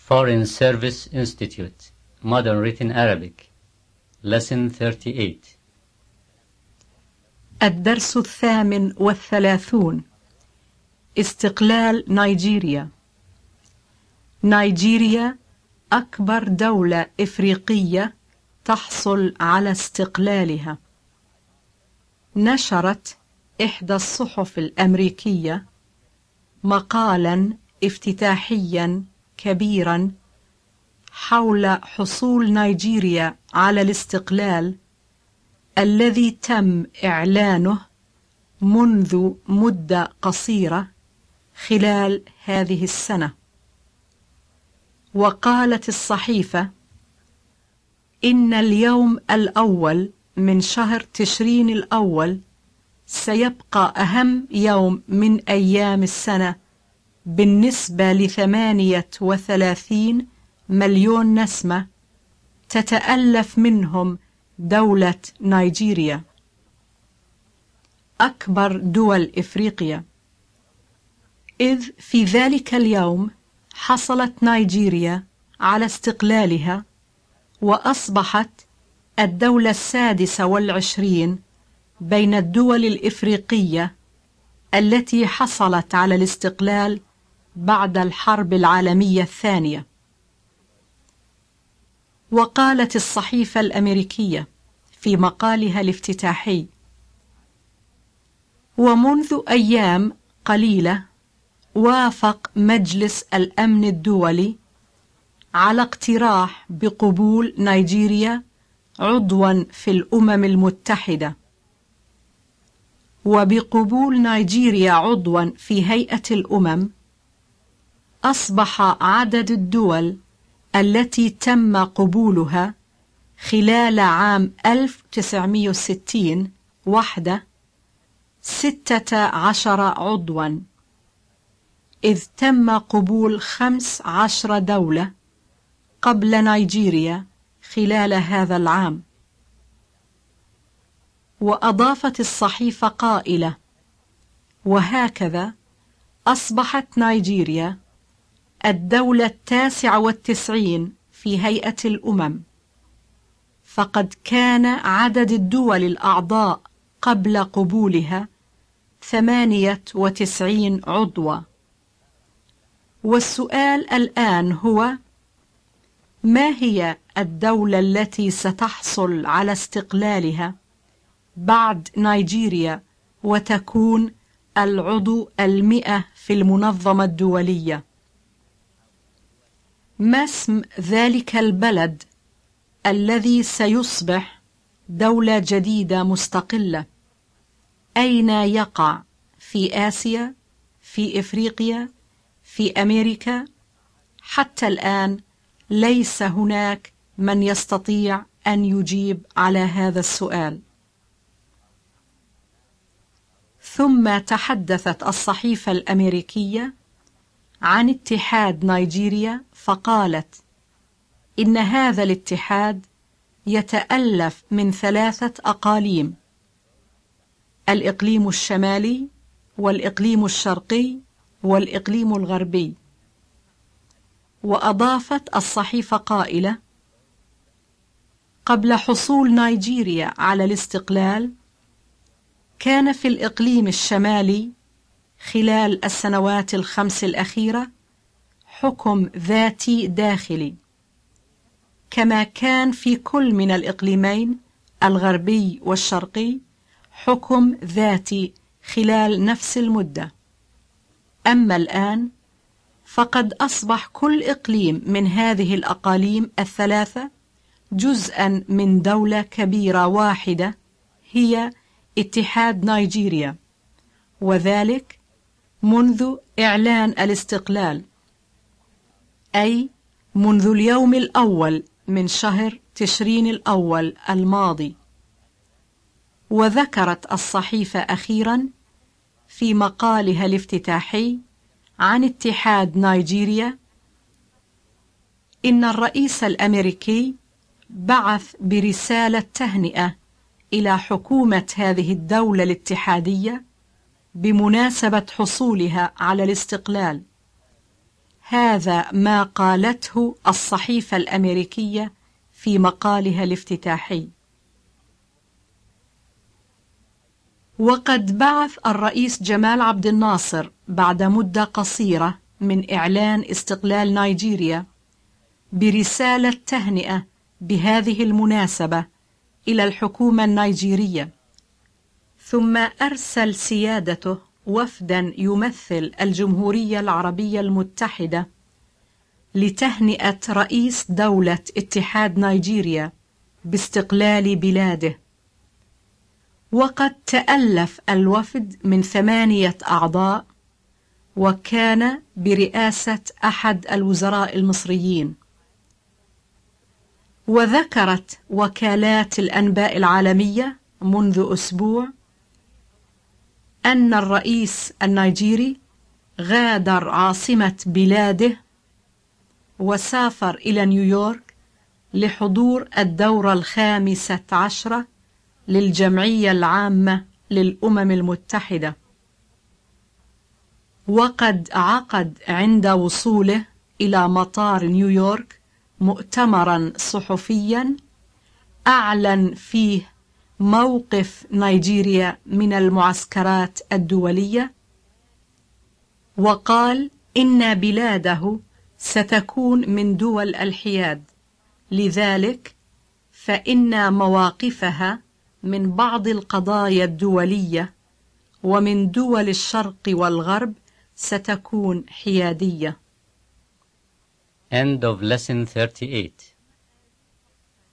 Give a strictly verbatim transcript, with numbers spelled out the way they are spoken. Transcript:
Foreign Service Institute Modern Written Arabic Lesson thirty-eight. الدرس الثامن والثلاثون. استقلال نيجيريا. نيجيريا أكبر دولة إفريقية تحصل على استقلالها. نشرت إحدى الصحف الأمريكية مقالا افتتاحيا كبيرا حول حصول نيجيريا على الاستقلال الذي تم إعلانه منذ مدة قصيرة خلال هذه السنة. وقالت الصحيفة: إن اليوم الأول من شهر تشرين الأول سيبقى أهم يوم من أيام السنة بالنسبة لثمانية وثلاثين مليون نسمة تتألف منهم دولة نيجيريا أكبر دول إفريقيا، إذ في ذلك اليوم حصلت نيجيريا على استقلالها وأصبحت الدولة السادسة والعشرين بين الدول الإفريقية التي حصلت على الاستقلال بعد الحرب العالمية الثانية. وقالت الصحيفة الأمريكية في مقالها الافتتاحي: ومنذ أيام قليلة وافق مجلس الأمن الدولي على اقتراح بقبول نيجيريا عضوا في الأمم المتحدة. وبقبول نيجيريا عضوا في هيئة الأمم أصبح عدد الدول التي تم قبولها خلال عام ألف وتسعمائة وستين وحده ستة عشر عضوا، إذ تم قبول خمس عشر دولة قبل نيجيريا خلال هذا العام. وأضافت الصحيفة قائلة: وهكذا أصبحت نيجيريا الدولة التاسعة والتسعين في هيئة الأمم، فقد كان عدد الدول الأعضاء قبل قبولها ثمانية وتسعين عضوا. والسؤال الآن هو: ما هي الدولة التي ستحصل على استقلالها بعد نيجيريا وتكون العضو المئة في المنظمة الدولية؟ ما اسم ذلك البلد الذي سيصبح دولة جديدة مستقلة؟ أين يقع؟ في آسيا؟ في إفريقيا؟ في أمريكا؟ حتى الآن ليس هناك من يستطيع أن يجيب على هذا السؤال. ثم تحدثت الصحيفة الأمريكية عن اتحاد نيجيريا فقالت: إن هذا الاتحاد يتألف من ثلاثة أقاليم: الإقليم الشمالي والإقليم الشرقي والإقليم الغربي. وأضافت الصحيفة قائلة: قبل حصول نيجيريا على الاستقلال كان في الإقليم الشمالي خلال السنوات الخمس الأخيرة حكم ذاتي داخلي، كما كان في كل من الإقليمين الغربي والشرقي حكم ذاتي خلال نفس المدة. أما الآن فقد أصبح كل إقليم من هذه الأقاليم الثلاثة جزءا من دولة كبيرة واحدة هي اتحاد نيجيريا، وذلك منذ إعلان الاستقلال، أي منذ اليوم الأول من شهر تشرين الأول الماضي. وذكرت الصحيفة أخيرا في مقالها الافتتاحي عن اتحاد نيجيريا إن الرئيس الأمريكي بعث برسالة تهنئة إلى حكومة هذه الدولة الاتحادية بمناسبة حصولها على الاستقلال. هذا ما قالته الصحيفة الأمريكية في مقالها الافتتاحي. وقد بعث الرئيس جمال عبد الناصر بعد مدة قصيرة من إعلان استقلال نيجيريا برسالة تهنئة بهذه المناسبة إلى الحكومة النيجيرية، ثم أرسل سيادته وفدا يمثل الجمهورية العربية المتحدة لتهنئة رئيس دولة اتحاد نيجيريا باستقلال بلاده. وقد تألف الوفد من ثمانية أعضاء، وكان برئاسة أحد الوزراء المصريين. وذكرت وكالات الأنباء العالمية منذ أسبوع أن الرئيس النيجيري غادر عاصمة بلاده وسافر إلى نيويورك لحضور الدورة الخامسة عشرة للجمعية العامة للأمم المتحدة. وقد عقد عند وصوله إلى مطار نيويورك مؤتمرا صحفيا أعلن فيه موقف نيجيريا من المعسكرات الدولية، وقال إن بلاده ستكون من دول الحياد، لذلك فإن مواقفها من بعض القضايا الدولية ومن دول الشرق والغرب ستكون حيادية. End of lesson thirty-eight.